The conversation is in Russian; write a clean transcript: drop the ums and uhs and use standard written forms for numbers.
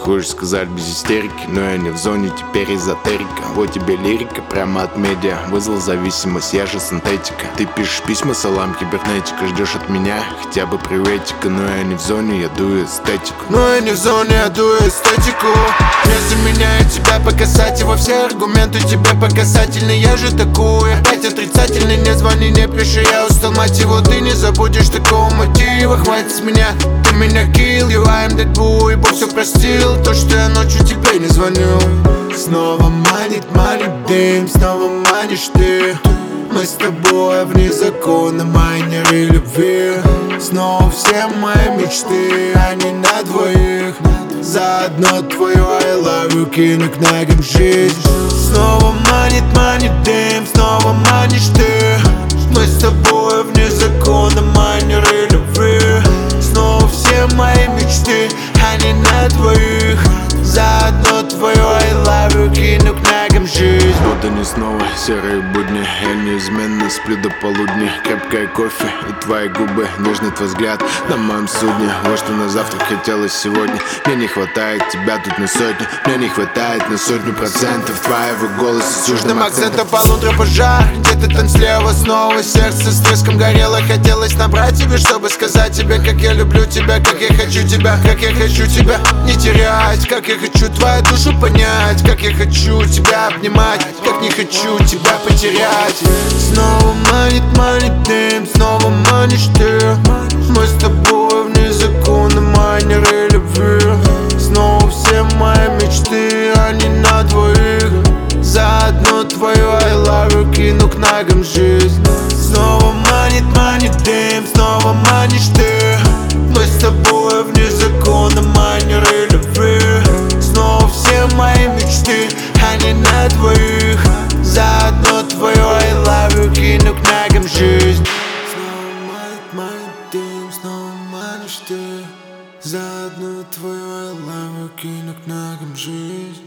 хочешь сказать без истерики, но я не в зоне, теперь эзотерика. Вот тебе лирика прямо от медиа, вызвал зависимость, я же синтетика. Ты пишешь письма, салам, кибернетика, ждешь от меня хотя бы приветика. Но я не в зоне, я дую эстетику. Но я не в зоне, я дую эстетику. Не заменяю тебя по касательно, все аргументы тебе по касательной. Я же такой, опять отрицательный, не звони, не пиши, я устал, мать его. Ты не забудешь такого мотива, хватит с меня. Ты меня kill, you I'm that boy. Бог все простил, то, что я ночью тебе не звоню. Снова манит дым, снова манишь ты. Мы с тобой вне закона, майнеры любви. Снова все мои мечты, они на двоих. Заодно твою I love you кину к ногам жизнь. Снова манит дым, снова манишь ты. Мы с тобой вне закона, майнеры любви. Снова все мои мечты, они на двоих. Заодно твою I love you кину к ногам жизнь. Вот они снова, серые будни. Я неизменно сплю до полудня. Крепкое кофе и твои губы, нежный твой взгляд на моем судне. Вот что на завтрак хотелось сегодня. Мне не хватает тебя тут на сотню. Мне не хватает на сотню процентов твоего голоса с южным акцентом. Полутора пожар, где-то там слева снова. Сердце с треском горело, хотелось набрать тебе, чтобы сказать тебе, как я люблю тебя, как я хочу тебя, как я хочу тебя не терять, как я хочу твою душу понять, как я хочу тебя обнимать, как не хочу тебя потерять. Снова манит дым, снова манишь ты. Мы с тобой вне закона, майнеры любви. Снова все мои мечты, они на двоих. Заодно твою I love you кину к ногам жизнь. Снова манит дым, снова манишь ты. Мы с тобой вне закона, майнеры любви. Снова все мои мечты, они на двоих. Заодно твою I love you кину к ногам жизнь. Снова манит дым, снова манишь ты. Заодно твою I love you кину к ногам жизнь.